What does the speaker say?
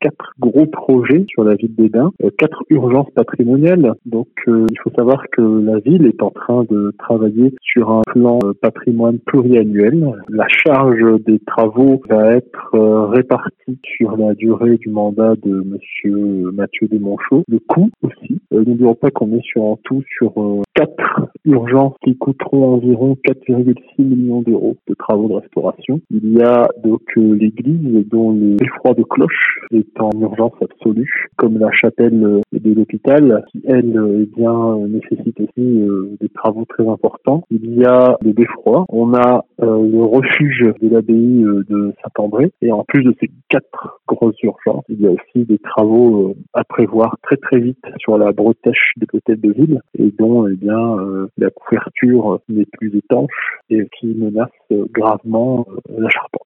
4 gros projets sur la ville d'Hesdin, 4 urgences patrimoniales. Donc il faut savoir que la ville est en train de travailler sur un plan patrimoine pluriannuel. La charge des travaux va être répartie sur la durée du mandat de monsieur Mathieu Desmonchaux. Le coût aussi. N'oublions pas qu'on est en tout sur 4 urgences qui coûteront environ 4,6 millions d'euros de travaux de restauration. Il y a donc l'église dont le beffroi de cloche est en urgence absolue, comme la chapelle de l'hôpital qui, elle, nécessite aussi des travaux très importants. Il y a le beffroi, on a le refuge de l'abbaye de Saint-André, et en plus de ces 4 grosses urgences, il y a aussi des travaux à prévoir très très vite sur la bretèche de l'hôtel de ville, et dont la couverture n'est plus étanche et qui menace gravement la charpente.